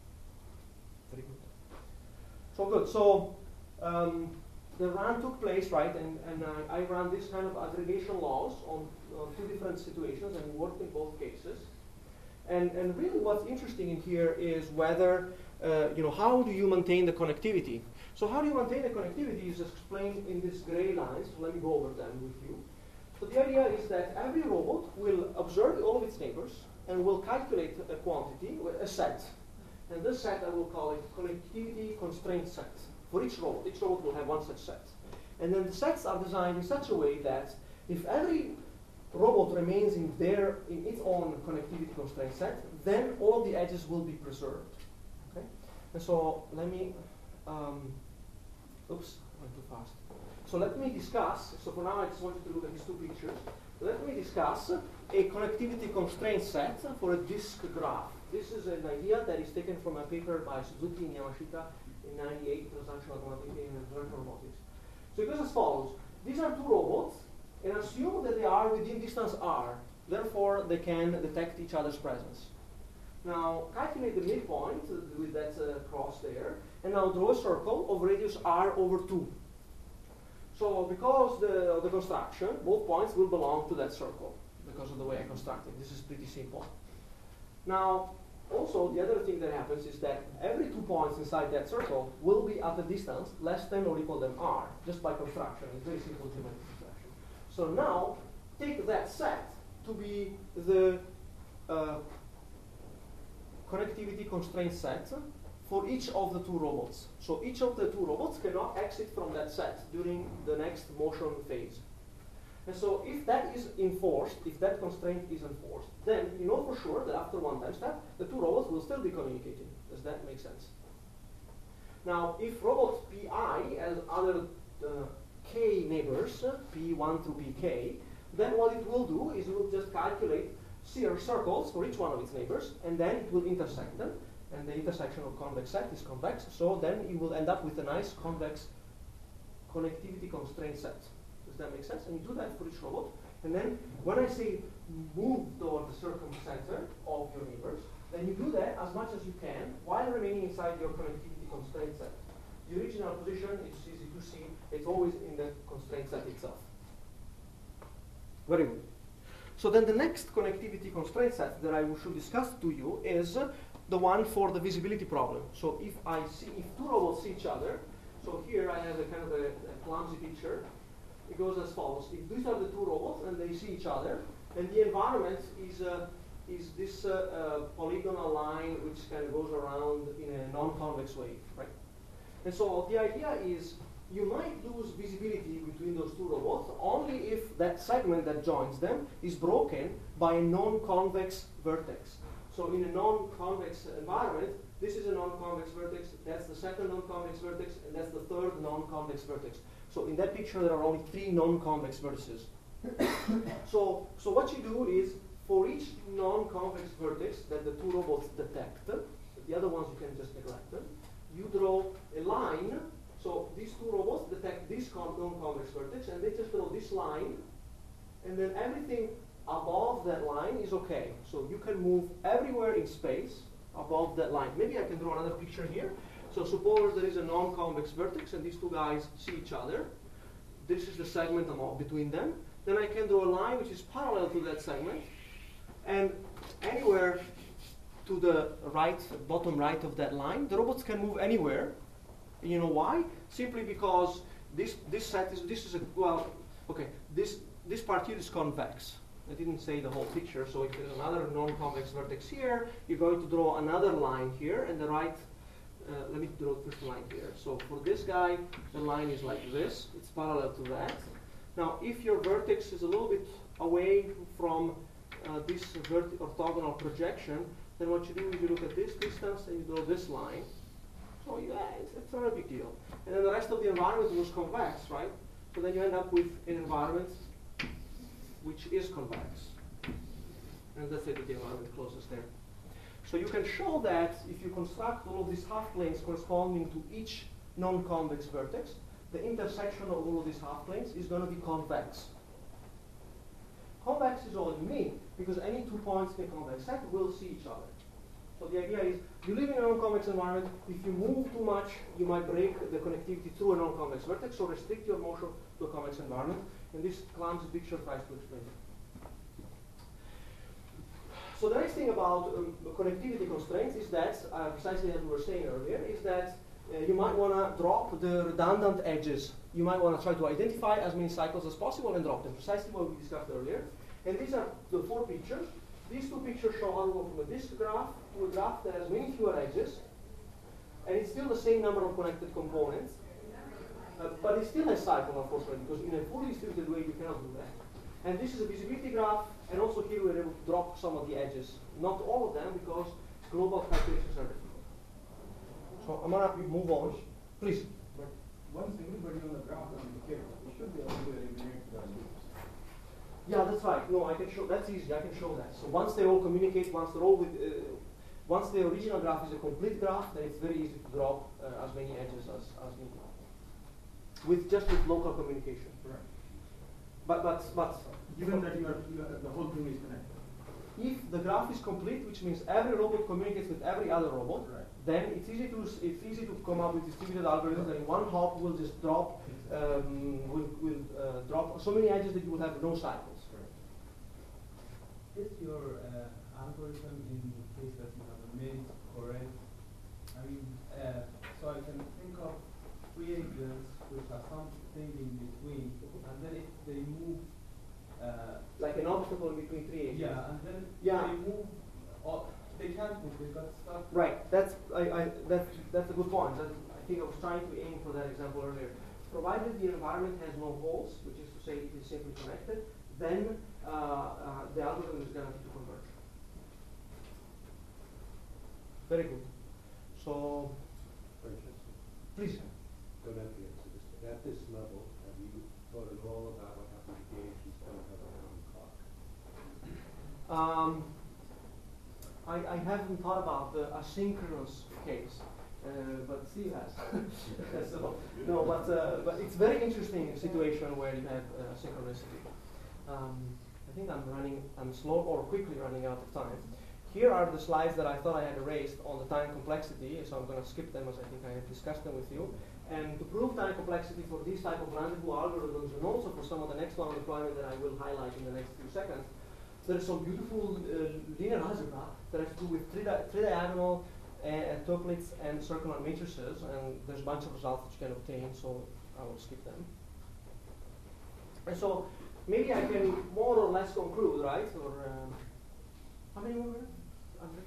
Speaker 1: Very good. So good. So um, the run took place, right, and, and uh, I ran this kind of aggregation laws on uh, two different situations and worked in both cases. And, and really what's interesting in here is whether, uh, you know, how do you maintain the connectivity? So how do you maintain the connectivity is explained in these gray lines. So let me go over them with you. So the idea is that every robot will observe all of its neighbors, and we'll calculate a quantity, a set. And this set I will call it connectivity constraint set. For each robot, each robot will have one such set. And then the sets are designed in such a way that if every robot remains in their in its own connectivity constraint set, then all the edges will be preserved. Okay? And so let me, um, oops, I went too fast. So let me discuss, so for now I just want you to look at these two pictures. Let me discuss a connectivity constraint set for a disk graph. This is an idea that is taken from a paper by Suzuki and Yamashita in ninety-eight, Transactional Automatic and Transactional Robotics. So it goes as follows. These are two robots, and assume that they are within distance r. Therefore, they can detect each other's presence. Now, calculate the midpoint uh, with that uh, cross there, and now draw a circle of radius r over two. So because the, of the construction, both points will belong to that circle because of the way I constructed. This is pretty simple. Now, also, the other thing that happens is that every two points inside that circle will be at a distance less than or equal than r, just by construction. It's very simple geometric construction. So now, take that set to be the uh, connectivity constraint set for each of the two robots. So each of the two robots cannot exit from that set during the next motion phase. And so if that is enforced, if that constraint is enforced, then you know for sure that after one time step, the two robots will still be communicating. Does that make sense? Now, if robot Pi has other uh, k neighbors, uh, P one through Pk, then what it will do is it will just calculate shear circles for each one of its neighbors, and then it will intersect them. And the intersection of convex set is convex, so then you will end up with a nice convex connectivity constraint set. Does that make sense? And you do that for each robot. And then when I say move toward the circumcenter of your neighbors, then you do that as much as you can while remaining inside your connectivity constraint set. The original position, it's easy to see, it's always in the constraint set itself. Very good. So then the next connectivity constraint set that I should discuss to you is uh, the one for the visibility problem. So if I see, if two robots see each other, so here I have a kind of a, a clumsy picture. It goes as follows. If these are the two robots and they see each other, then the environment is, uh, is this uh, uh, polygonal line which kind of goes around in a non-convex way, right? And so the idea is you might lose visibility between those two robots only if that segment that joins them is broken by a non-convex vertex. So in a non-convex environment, this is a non-convex vertex, that's the second non-convex vertex, and that's the third non-convex vertex. So in that picture, there are only three non-convex vertices. so, so what you do is, for each non-convex vertex that the two robots detect, the other ones you can just neglect them, you draw a line. So these two robots detect this non-convex vertex, and they just draw this line, and then everything above that line is okay. So you can move everywhere in space above that line. Maybe I can draw another picture here. So suppose there is a non-convex vertex and these two guys see each other. This is the segment between them. Then I can draw a line which is parallel to that segment. And anywhere to the right, bottom right of that line, the robots can move anywhere. And you know why? Simply because this, this set is, this is a, well, okay, this, this part here is convex. I didn't say the whole picture, so if there's another non-convex vertex here, you're going to draw another line here, and the right, uh, let me draw the first line here. So for this guy, the line is like this, it's parallel to that. Now, if your vertex is a little bit away from uh, this verti orthogonal projection, then what you do is you look at this distance and you draw this line. So yeah, it's, it's not a big deal. And then the rest of the environment was convex, right? So then you end up with an environment which is convex. And let's say that the environment closes there. So you can show that if you construct all of these half planes corresponding to each non-convex vertex, the intersection of all of these half planes is going to be convex. Convex is all you need, because any two points in a convex set will see each other. So the idea is, you live in a non-convex environment, if you move too much, you might break the connectivity through a non-convex vertex, so restrict your motion to a convex environment, and this clumsy picture tries to explain it. So the next thing about um, connectivity constraints is that, uh, precisely as we were saying earlier, is that uh, you might want to drop the redundant edges. You might want to try to identify as many cycles as possible and drop them, precisely what we discussed earlier. And these are the four pictures. these two pictures show how to go from a disk graph to a graph that has many fewer edges, and it's still the same number of connected components, uh, but it still has cycle, unfortunately, because in a fully distributed way you cannot do that. And this is a visibility graph, and also here we're able to drop some of the edges. Not all of them, because global calculations are difficult. So I'm gonna move on. Please.
Speaker 2: But once everybody on the ground communicates, we should be able to eliminate the loops.
Speaker 1: Yeah, that's right. No, I can show. That's easy. I can show that. So once they all communicate, once they're all with, uh, once the original graph is a complete graph, then it's very easy to drop uh, as many edges as as needed. With just with local communication.
Speaker 2: Right.
Speaker 1: But but but
Speaker 4: Given that you are, you are, the whole thing is connected.
Speaker 1: if the graph is complete, which means every robot communicates with every other robot,
Speaker 2: Right.
Speaker 1: then it's easy to s- it's easy to come up with distributed algorithms that in one hop will just drop um, will will uh, drop so many edges that you will have no cycles.
Speaker 9: Is your uh, algorithm in the case that you have a maze correct? I mean, uh, so I can think of three agents which are something in between, and then if they move, uh,
Speaker 1: Like an obstacle in between three agents.
Speaker 9: yeah, and then
Speaker 1: Yeah.
Speaker 9: they move, or they can't move, they got stuck.
Speaker 1: Right. That's I, I that's that's a good point. That, I think I was trying to aim for that example earlier. Provided the environment has no holes, which is to say it is simply connected, then uh, uh, the algorithm is guaranteed to converge. Very good. So,
Speaker 7: Francesco,
Speaker 1: please.
Speaker 7: don't have to answer this, but at this level, have you thought at all about what happens if the agents don't have a round clock?
Speaker 1: Um, I, I haven't thought about the asynchronous case, uh, but Steve has. so, no, but uh, but it's very interesting situation where you have uh, synchronicity. Um, I think I'm running, I'm slow or quickly running out of time. Here are the slides that I thought I had erased on the time complexity, so I'm going to skip them as I think I have discussed them with you. And to prove time complexity for these type of rendezvous algorithms, and also for some of the next one deployment that I will highlight in the next few seconds, there is some beautiful uh, linear algebra that has to do with three, di three diagonal uh, tuplets and circular matrices, and there's a bunch of results that you can obtain, so I will skip them. And so maybe I can more or less conclude, right? Or um, how many more minutes? Andre?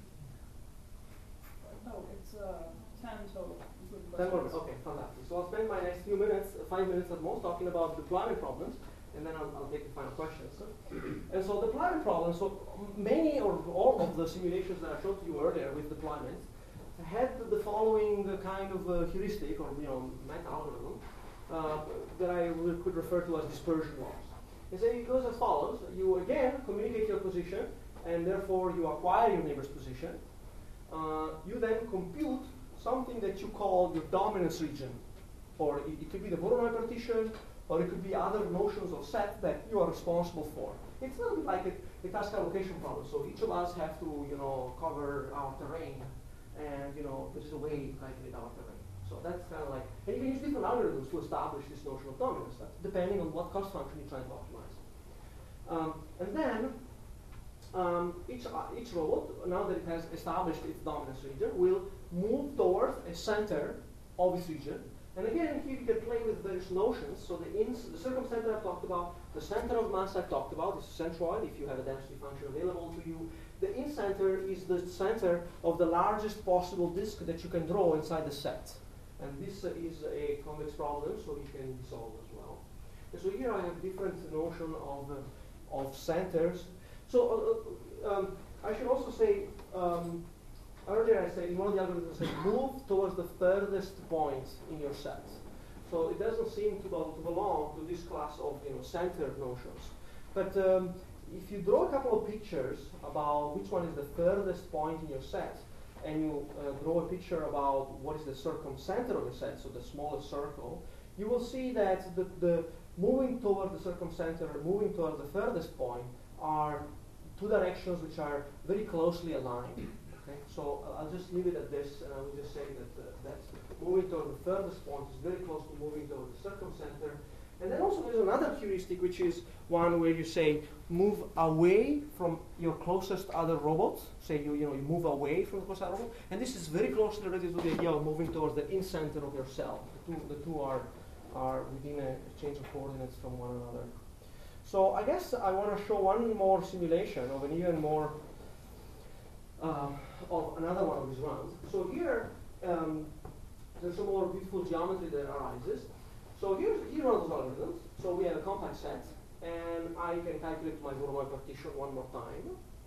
Speaker 10: No, it's uh, ten, so good
Speaker 1: Ten more
Speaker 10: questions.
Speaker 1: minutes. Okay, fantastic. So I'll spend my next few minutes, uh, five minutes at most, talking about deployment problems, and then I'll, I'll take the final questions. And so deployment problems, so many or all of the simulations that I showed to you earlier with deployments had the following uh, kind of uh, heuristic or you know meta algorithm uh, that I re could refer to as dispersion laws. And so it goes as follows: you again communicate your position, and therefore you acquire your neighbor's position. Uh, you then compute something that you call your dominance region, or it, it could be the Voronoi partition, or it could be other notions of set that you are responsible for. It's a little bit like a, a task allocation problem. So each of us have to, you know, cover our terrain, and you know, there is a way to calculate our terrain. So that's kind of like, and you can use different algorithms to establish this notion of dominance, that's depending on what cost function you're trying to optimize. Um, and then um, each uh, each robot, now that it has established its dominance region, will move towards a center of its region. And again, here you can play with various notions. So the ins, the circumcenter I've talked about, the center of mass I've talked about is centroid if you have a density function available to you. The in-center is the center of the largest possible disk that you can draw inside the set. And this uh, is a convex problem, so you can solve as well. And so here I have different notion of, uh, of centers. So uh, um, I should also say, um, earlier I said, in one of the algorithms I said, move towards the furthest point in your set. So it doesn't seem to, to belong to this class of you know, center notions. But um, if you draw a couple of pictures about which one is the furthest point in your set, and you uh, draw a picture about what is the circumcenter of the set, so the smallest circle, you will see that the, the moving toward the circumcenter and moving toward the furthest point are two directions which are very closely aligned. Okay? So uh, I'll just leave it at this, and I will just say that uh, that's moving toward the furthest point is very close to moving toward the circumcenter. And then also there's another heuristic, which is one where you say move away from your closest other robot. Say you you know you move away from the closest other robot, and this is very closely related to the idea of moving towards the in-center of your cell. The two the two are are within a change of coordinates from one another. So I guess I want to show one more simulation of an even more, uh, of another one of these runs. So here, um, there's some more beautiful geometry that arises. So here's, here are those algorithms. So we have a compact set, and I can calculate my Voronoi partition one more time.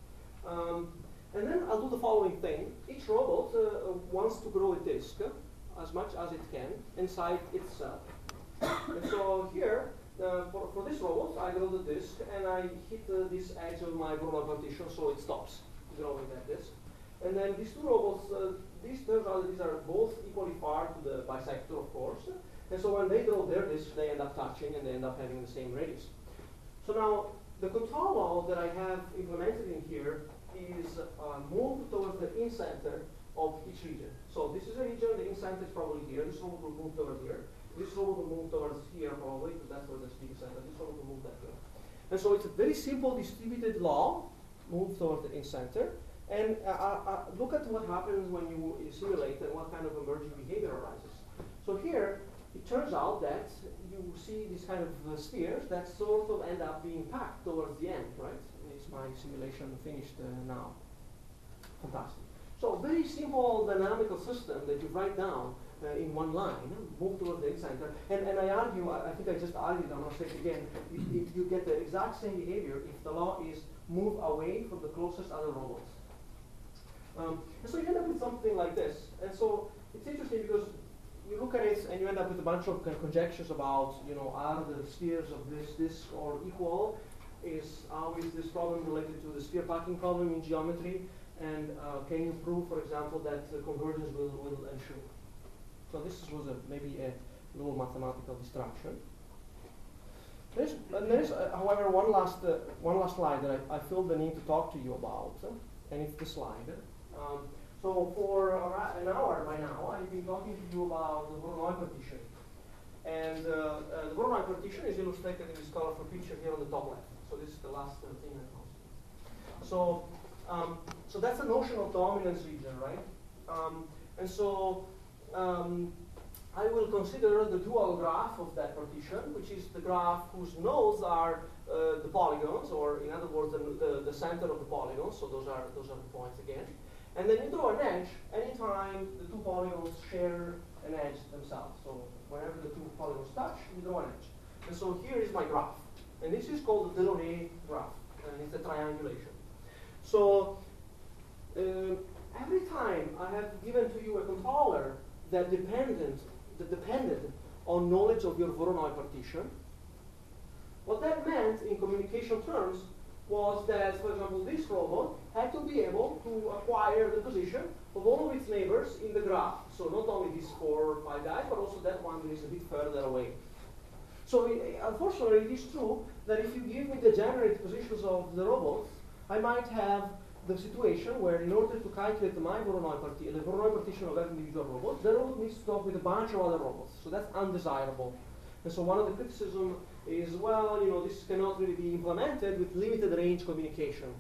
Speaker 1: Um, and then I'll do the following thing. Each robot uh, wants to grow a disk uh, as much as it can inside itself. And so here, uh, for, for this robot, I grow the disk, and I hit uh, this edge of my Voronoi partition, so it stops growing that disk. And then these two robots, uh, these turns out that these are both equally far to the bisector, of course. And so when they draw their disk, they end up touching, and they end up having the same radius. So now, the control law that I have implemented in here is uh, moved towards the in-center of each region. So this is a region, the in-center is probably here. This robot will move toward here. This robot will move towards here, probably, because that's where the speed center. This robot will move that way. And so it's a very simple distributed law, move towards the in-center. And uh, uh, look at what happens when you simulate and what kind of emerging behavior arises. So here, it turns out that you see these kind of uh, spheres that sort of end up being packed towards the end, right? Is my simulation finished uh, now? Fantastic. So very simple dynamical system that you write down uh, in one line, move towards the center. And, and I argue, I, I think I just argued, I'm going to say it again, if, if you get the exact same behavior if the law is move away from the closest other robots. Um, and so you end up with something like this. And so it's interesting because you look at it and you end up with a bunch of conjectures about, you know, are the spheres of this disk or equal? Is how is this problem related to the sphere packing problem in geometry? And uh, can you prove, for example, that the convergence will, will ensure? So this was a, maybe a little mathematical distraction. There's, and there's, uh, however, one last uh, one last slide that I, I feel the need to talk to you about, uh, and it's the slide. Um, so for uh, an hour by now, I've been talking to you about the Voronoi partition. And uh, uh, the Voronoi partition is illustrated in this colorful picture here on the top left. So this is the last uh, thing I posted. So, um, so that's the notion of dominance region, right? Um, and so um, I will consider the dual graph of that partition, which is the graph whose nodes are uh, the polygons, or in other words, the, the, the center of the polygons. So those are those are the points again. And then you draw an edge anytime the two polygons share an edge themselves. So whenever the two polygons touch, you draw an edge. And so here is my graph. And this is called the Delaunay graph, and it's a triangulation. So uh, every time I have given to you a controller that dependent, that depended on knowledge of your Voronoi partition, what that meant in communication terms was that, for example, this robot had to be able to acquire the position of all of its neighbors in the graph. So not only these four or five guys, but also that one that is a bit further away. So it, unfortunately, it is true that if you give me the degenerate positions of the robots, I might have the situation where in order to calculate my Voronoi partition, the Voronoi partition of that individual robot, the robot needs to talk with a bunch of other robots. So that's undesirable. And so one of the criticism is, well, you know, this cannot really be implemented with limited range communication.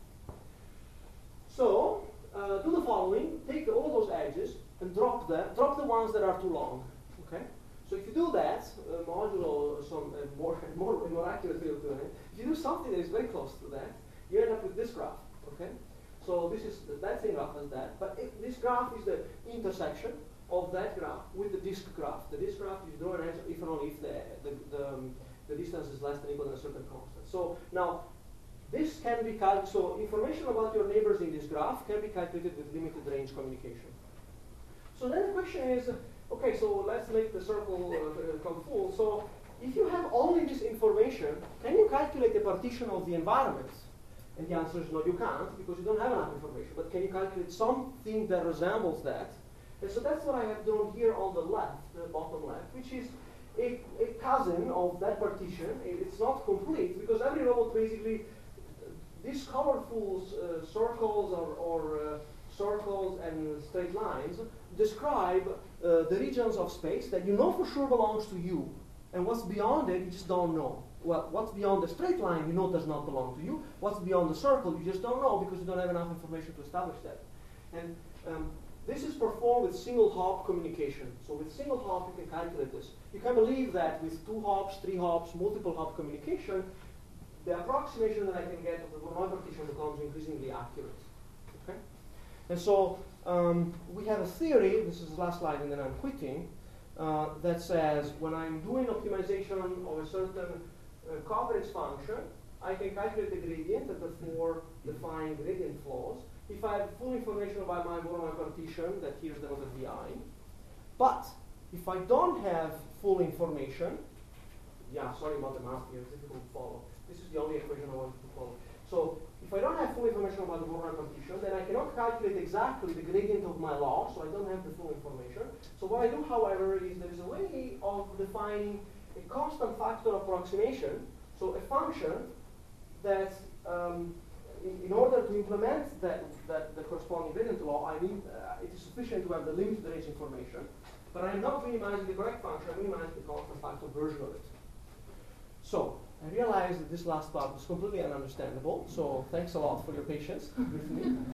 Speaker 1: So uh, do the following: take all those edges and drop them, drop the ones that are too long. Okay. So if you do that, uh, modulo some uh, more, more, more accurate way of doing it, if you do something that is very close to that, you end up with this graph, okay? So this is, that same graph as that, but if this graph is the intersection of that graph with the disk graph. The disk graph, you draw an edge if and only if the, the, the, um, the distance is less than or equal to a certain constant. So now, this can be calculated, so information about your neighbors in this graph can be calculated with limited range communication. So then the question is, okay, so let's make the circle uh, come full. So if you have only this information, can you calculate the partition of the environment? And the answer is no, you can't, because you don't have enough information. But can you calculate something that resembles that? And so that's what I have drawn here on the left, the bottom left, which is a, a cousin of that partition. It's not complete, because every robot basically, these colorful uh, circles or, or uh, circles and straight lines describe uh, the regions of space that you know for sure belongs to you. And what's beyond it, you just don't know. Well, what's beyond the straight line, you know does not belong to you. What's beyond the circle, you just don't know because you don't have enough information to establish that. And um, this is performed with single hop communication. So with single hop, you can calculate this. You can believe that with two hops, three hops, multiple hop communication, the approximation that I can get of the Voronoi partition becomes increasingly accurate. Okay? And so um, we have a theory, this is the last slide and then I'm quitting, uh, that says when I'm doing optimization of a certain uh, covariance function, I can calculate the gradient and therefore define gradient flows. If I have full information about my Voronoi partition, that here's another V I. But if I don't have full information, yeah, sorry about the math here, it's difficult to follow. This is the only equation I wanted to follow. So if I don't have full information about the Voronoi partition, then I cannot calculate exactly the gradient of my law, so I don't have the full information. So what I do, however, is there is a way of defining a constant factor approximation, so a function that, um, in, in order to implement that, that the corresponding gradient law, I need, uh, it is sufficient to have the limited range information, but I am not minimizing the correct function, I minimize the constant factor version of it. So, I realize that this last part was completely ununderstandable, so thanks a lot for your patience with me.